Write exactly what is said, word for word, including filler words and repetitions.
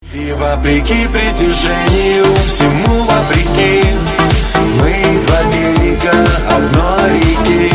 И вопреки притяжению, всему вопреки, мы два берега одной реки.